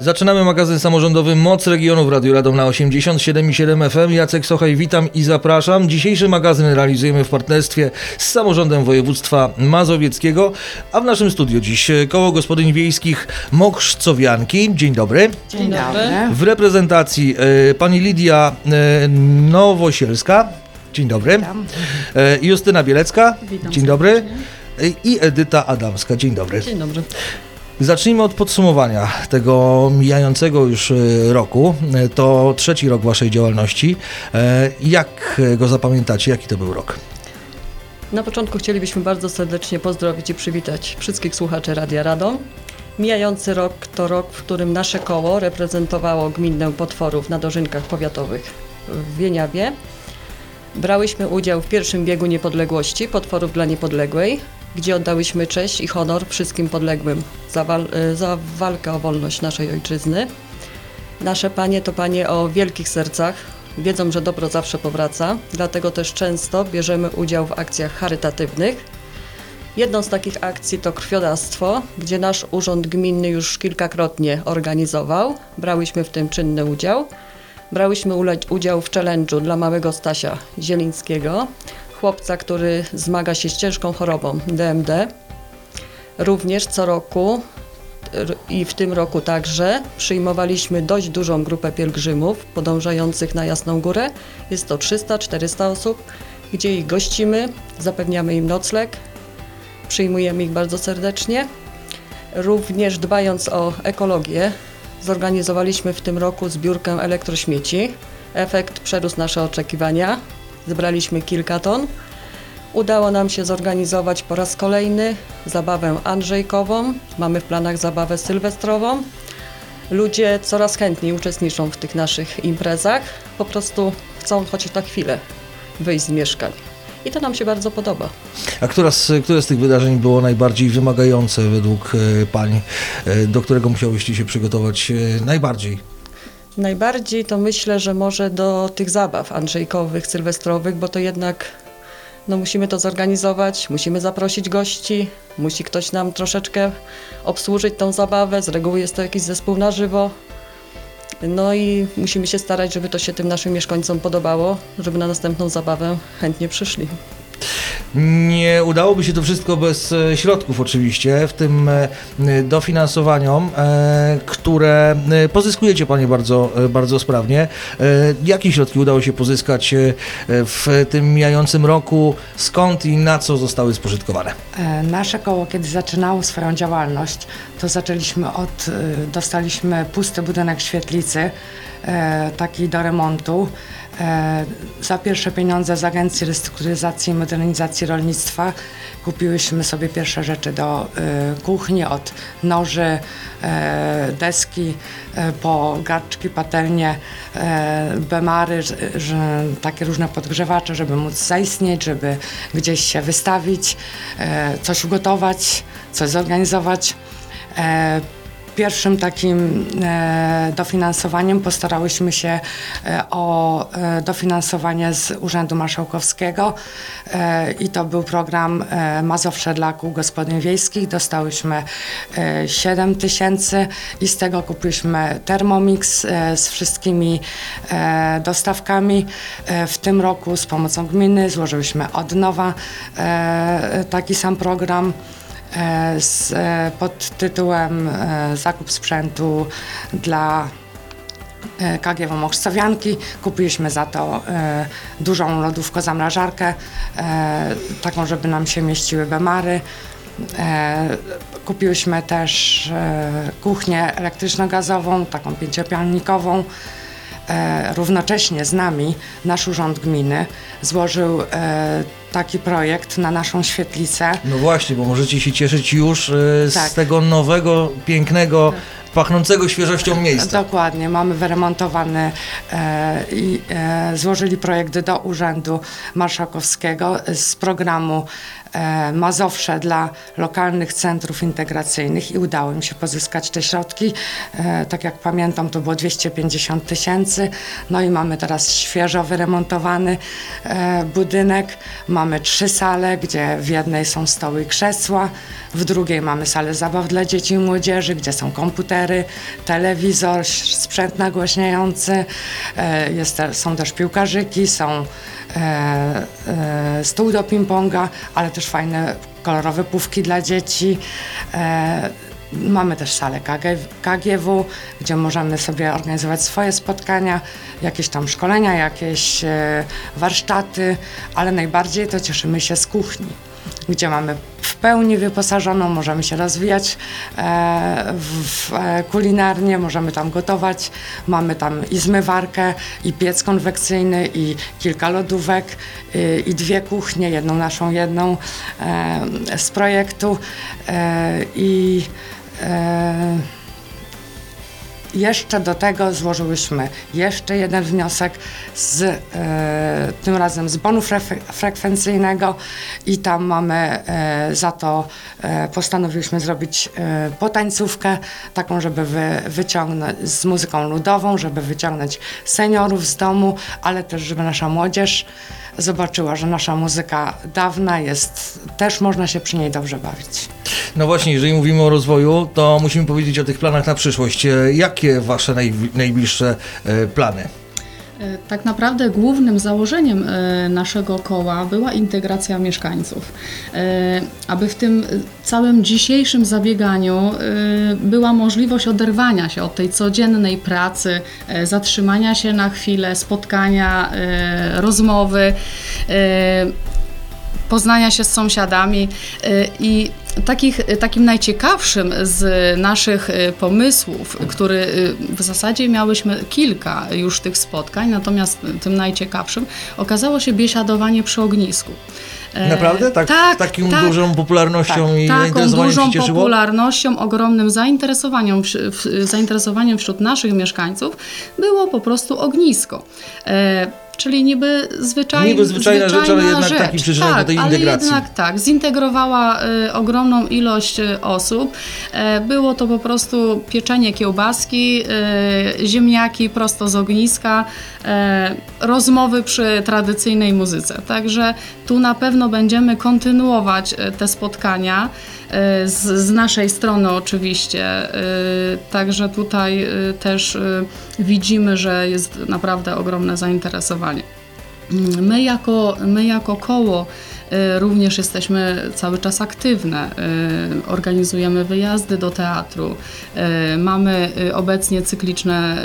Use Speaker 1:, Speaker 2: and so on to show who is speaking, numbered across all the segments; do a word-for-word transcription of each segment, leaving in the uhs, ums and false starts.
Speaker 1: Zaczynamy magazyn samorządowy Moc Regionu w Radiu Radom na osiemdziesiąt siedem i siedem F M. Jacek Sochaj, witam i zapraszam. Dzisiejszy magazyn realizujemy w partnerstwie z Samorządem Województwa Mazowieckiego, a w naszym studiu dziś Koło Gospodyń Wiejskich Mokrz-Cowianki. Dzień dobry.
Speaker 2: Dzień dobry.
Speaker 1: W reprezentacji e, pani Lidia e, Nowosielska. Dzień dobry.
Speaker 2: Witam.
Speaker 1: E, Justyna Bielecka.
Speaker 2: Witam
Speaker 1: Dzień dobry. E, I Edyta Adamska. Dzień dobry.
Speaker 2: Dzień dobry.
Speaker 1: Zacznijmy od podsumowania tego mijającego już roku. To trzeci rok waszej działalności. Jak go zapamiętacie? Jaki to był rok?
Speaker 2: Na początku chcielibyśmy bardzo serdecznie pozdrowić i przywitać wszystkich słuchaczy Radia Radom. Mijający rok to rok, w którym nasze koło reprezentowało gminę Potworów na dożynkach powiatowych w Wieniawie. Brałyśmy udział w pierwszym biegu niepodległości Potworów dla Niepodległej, gdzie oddałyśmy cześć i honor wszystkim podległym za, wal za walkę o wolność naszej ojczyzny. Nasze panie to panie o wielkich sercach, wiedzą, że dobro zawsze powraca, dlatego też często bierzemy udział w akcjach charytatywnych. Jedną z takich akcji to krwiodawstwo, gdzie nasz urząd gminny już kilkakrotnie organizował. Brałyśmy w tym czynny udział. Brałyśmy udział w challenge'u dla małego Stasia Zielińskiego, chłopca, który zmaga się z ciężką chorobą D M D. Również co roku i w tym roku także przyjmowaliśmy dość dużą grupę pielgrzymów podążających na Jasną Górę. Jest to trzysta czterysta osób, gdzie ich gościmy, zapewniamy im nocleg, przyjmujemy ich bardzo serdecznie. Również dbając o ekologię, zorganizowaliśmy w tym roku zbiórkę elektrośmieci. Efekt przerósł nasze oczekiwania. Zebraliśmy kilka ton. Udało nam się zorganizować po raz kolejny zabawę andrzejkową. Mamy w planach zabawę sylwestrową. Ludzie coraz chętniej uczestniczą w tych naszych imprezach. Po prostu chcą choć na chwilę wyjść z mieszkań. I to nam się bardzo podoba.
Speaker 1: A która z, które z tych wydarzeń było najbardziej wymagające według e, pań, e, do którego musiałyście się przygotować e, najbardziej?
Speaker 2: Najbardziej to myślę, że może do tych zabaw andrzejkowych, sylwestrowych, bo to jednak no, musimy to zorganizować, musimy zaprosić gości, musi ktoś nam troszeczkę obsłużyć tą zabawę, z reguły jest to jakiś zespół na żywo. No i musimy się starać, żeby to się tym naszym mieszkańcom podobało, żeby na następną zabawę chętnie przyszli.
Speaker 1: Nie udałoby się to wszystko bez środków oczywiście, w tym dofinansowaniom, które pozyskujecie panie bardzo, bardzo sprawnie. Jakie środki udało się pozyskać w tym mijającym roku? Skąd i na co zostały spożytkowane?
Speaker 3: Nasze koło, kiedy zaczynało swoją działalność, to zaczęliśmy od, dostaliśmy pusty budynek świetlicy, taki do remontu. Za pierwsze pieniądze z Agencji Restrukturyzacji i Modernizacji Rolnictwa kupiłyśmy sobie pierwsze rzeczy do kuchni, od noży, deski, po garczki, patelnie, bemary, że takie różne podgrzewacze, żeby móc zaistnieć, żeby gdzieś się wystawić, coś ugotować, coś zorganizować. Pierwszym takim e, dofinansowaniem postarałyśmy się e, o e, dofinansowanie z Urzędu Marszałkowskiego e, i to był program e, Mazowsze dla Kół Gospodyń Wiejskich. Dostałyśmy e, siedem tysięcy i z tego kupiliśmy Thermomix e, z wszystkimi e, dostawkami. E, w tym roku z pomocą gminy złożyłyśmy od nowa e, taki sam program z, pod tytułem Zakup sprzętu dla K G W Mokrz-Cowianki. Kupiliśmy za to dużą lodówko-zamrażarkę, taką, żeby nam się mieściły bemary. Kupiłyśmy też kuchnię elektryczno-gazową, taką pięciopiannikową. E, równocześnie z nami nasz urząd gminy złożył e, taki projekt na naszą świetlicę.
Speaker 1: No właśnie, bo możecie się cieszyć już e, z
Speaker 3: tak.
Speaker 1: tego nowego, pięknego, tak. pachnącego świeżością miejsca.
Speaker 3: Dokładnie, mamy wyremontowany e, i e, złożyli projekt do Urzędu Marszałkowskiego z programu e, Mazowsze dla lokalnych centrów integracyjnych i udało mi się pozyskać te środki. E, tak jak pamiętam, to było dwieście pięćdziesiąt tysięcy. No i mamy teraz świeżo wyremontowany e, budynek. Mamy trzy sale, gdzie w jednej są stoły i krzesła, w drugiej mamy salę zabaw dla dzieci i młodzieży, gdzie są komputery, telewizor, sprzęt nagłośniający, e, jest te, są też piłkarzyki, są e, e, stół do ping-ponga, ale też fajne kolorowe pufki dla dzieci. E, Mamy też salę K G W, gdzie możemy sobie organizować swoje spotkania, jakieś tam szkolenia, jakieś e, warsztaty, ale najbardziej to cieszymy się z kuchni, gdzie mamy w pełni wyposażoną, możemy się rozwijać e, w, e, kulinarnie, możemy tam gotować, mamy tam i zmywarkę, i piec konwekcyjny, i kilka lodówek, i, i dwie kuchnie, jedną naszą, jedną e, z projektu e, i e, jeszcze do tego złożyłyśmy jeszcze jeden wniosek, z, e, tym razem z bonu fre- frekwencyjnego i tam mamy e, za to, e, postanowiliśmy zrobić e, potańcówkę, taką, żeby wy, wyciągnąć z muzyką ludową, żeby wyciągnąć seniorów z domu, ale też, żeby nasza młodzież zobaczyła, że nasza muzyka dawna jest, też można się przy niej dobrze bawić.
Speaker 1: No właśnie, jeżeli mówimy o rozwoju, to musimy powiedzieć o tych planach na przyszłość. E, Jakie wasze naj, najbliższe e, plany?
Speaker 4: Tak naprawdę głównym założeniem naszego koła była integracja mieszkańców. Aby w tym całym dzisiejszym zabieganiu była możliwość oderwania się od tej codziennej pracy, zatrzymania się na chwilę, spotkania, rozmowy, poznania się z sąsiadami i Takich, takim najciekawszym z naszych pomysłów, który w zasadzie miałyśmy kilka już tych spotkań, natomiast tym najciekawszym okazało się biesiadowanie przy ognisku.
Speaker 1: Naprawdę? Tak,
Speaker 4: tak,
Speaker 1: taką
Speaker 4: tak,
Speaker 1: dużą popularnością
Speaker 4: tak,
Speaker 1: i
Speaker 4: taką
Speaker 1: zainteresowaniem
Speaker 4: dużą
Speaker 1: się cieszyło?
Speaker 4: popularnością, ogromnym zainteresowaniem, zainteresowaniem wśród naszych mieszkańców było po prostu ognisko. Czyli niby zwyczajna,
Speaker 1: niby zwyczajna, rzecz, ale jednak
Speaker 4: rzecz.
Speaker 1: taki przyczynek
Speaker 4: tak,
Speaker 1: do tej
Speaker 4: ale
Speaker 1: integracji.
Speaker 4: jednak tak, zintegrowała y, ogromną ilość y, osób. E, było to po prostu pieczenie kiełbaski, y, ziemniaki prosto z ogniska, e, rozmowy przy tradycyjnej muzyce. Także tu na pewno będziemy kontynuować y, te spotkania. Z, z naszej strony oczywiście, także tutaj też widzimy, że jest naprawdę ogromne zainteresowanie. My jako, my jako koło również jesteśmy cały czas aktywne, organizujemy wyjazdy do teatru, mamy obecnie cykliczne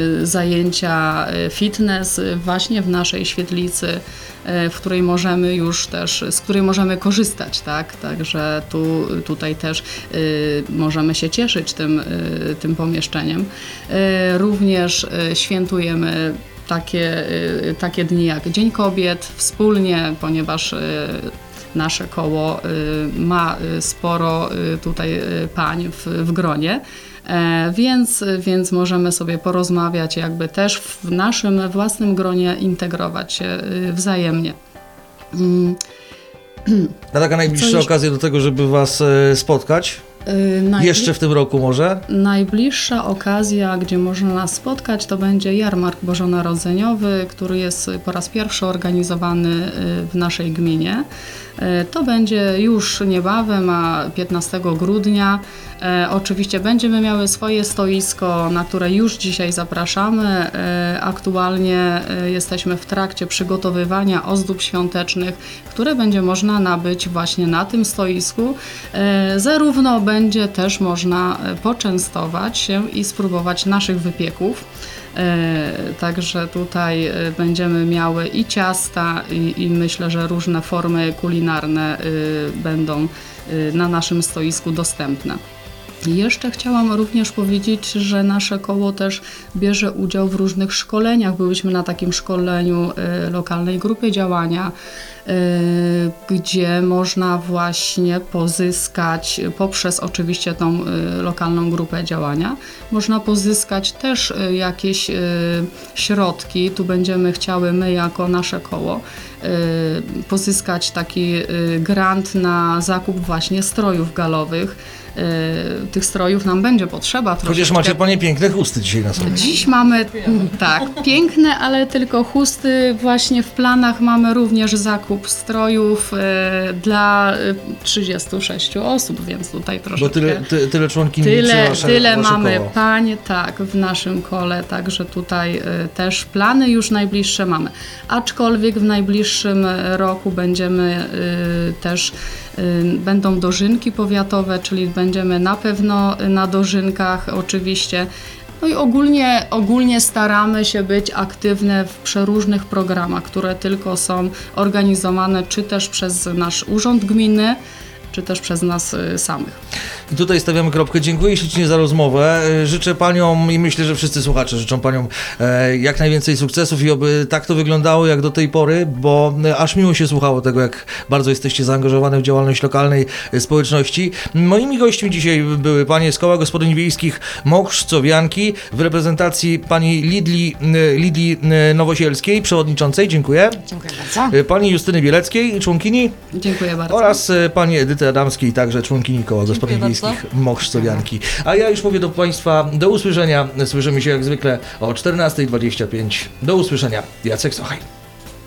Speaker 4: zajęcia fitness właśnie w naszej świetlicy, w której możemy już też, z której możemy korzystać, tak? Także tu, tutaj też y, możemy się cieszyć tym, y, tym pomieszczeniem. Y, również y, świętujemy takie, y, takie dni jak Dzień Kobiet wspólnie, ponieważ y, nasze koło y, ma sporo y, tutaj y, pań w, w gronie. E, więc, więc możemy sobie porozmawiać, jakby też w naszym własnym gronie integrować się y, wzajemnie. Mm.
Speaker 1: Na taka najbliższa
Speaker 4: Coś...
Speaker 1: okazja do tego, żeby was e, spotkać?
Speaker 4: Y, najbli...
Speaker 1: Jeszcze w tym roku może?
Speaker 4: Najbliższa okazja, gdzie można nas spotkać, to będzie Jarmark Bożonarodzeniowy, który jest po raz pierwszy organizowany w naszej gminie. To będzie już niebawem, a piętnastego grudnia. E, oczywiście będziemy miały swoje stoisko, na które już dzisiaj zapraszamy. E, aktualnie e, jesteśmy w trakcie przygotowywania ozdób świątecznych, które będzie można nabyć właśnie na tym stoisku. E, zarówno będzie też można poczęstować się i spróbować naszych wypieków. E, także tutaj e, będziemy miały i ciasta, i, i myślę, że różne formy kulinarne e, będą e, na naszym stoisku dostępne. Jeszcze chciałam również powiedzieć, że nasze koło też bierze udział w różnych szkoleniach. Byliśmy na takim szkoleniu e, lokalnej grupy działania. gdzie można właśnie pozyskać, poprzez oczywiście tą lokalną grupę działania, można pozyskać też jakieś środki. Tu będziemy chciały my jako nasze koło pozyskać taki grant na zakup właśnie strojów galowych. Tych strojów nam będzie potrzeba
Speaker 1: Chociaż
Speaker 4: troszeczkę.
Speaker 1: macie panie piękne chusty dzisiaj na sobie.
Speaker 4: Dziś mamy, tak, piękne, ale tylko chusty. Właśnie w planach mamy również zakup strojów e, dla e, trzydziestu sześciu osób, więc tutaj troszeczkę...
Speaker 1: Bo tyle, ty, tyle członkini liczy
Speaker 4: Tyle,
Speaker 1: wasze,
Speaker 4: tyle
Speaker 1: wasze
Speaker 4: mamy
Speaker 1: koło.
Speaker 4: pań, tak, w naszym kole, także tutaj y, też plany już najbliższe mamy. Aczkolwiek w najbliższym roku będziemy y, też, y, będą dożynki powiatowe, czyli będziemy na pewno na dożynkach oczywiście. No i ogólnie, ogólnie staramy się być aktywne w przeróżnych programach, które tylko są organizowane, czy też przez nasz urząd gminy, czy też przez nas y, samych.
Speaker 1: I tutaj stawiamy kropkę. Dziękuję ślicznie za rozmowę. Życzę paniom i myślę, że wszyscy słuchacze życzą paniom e, jak najwięcej sukcesów i oby tak to wyglądało jak do tej pory, bo e, aż miło się słuchało tego, jak bardzo jesteście zaangażowane w działalność lokalnej e, społeczności. Moimi gośćmi dzisiaj były panie z Koła Gospodyń Wiejskich Mokrz-Cowianki w reprezentacji pani Lidli, e, Lidii e, Nowosielskiej, przewodniczącej. Dziękuję.
Speaker 3: Dziękuję bardzo.
Speaker 1: E, pani Justyny Bieleckiej, członkini
Speaker 4: Dziękuję bardzo.
Speaker 1: oraz e, pani Edyty Adamskiej, także członkini Koła Gospodyń
Speaker 2: bardzo.
Speaker 1: Wiejskich Mokrz-Cowianki. A ja już mówię do państwa do usłyszenia. Słyszymy się jak zwykle o czternasta dwadzieścia pięć. Do usłyszenia. Jacek Sochaj.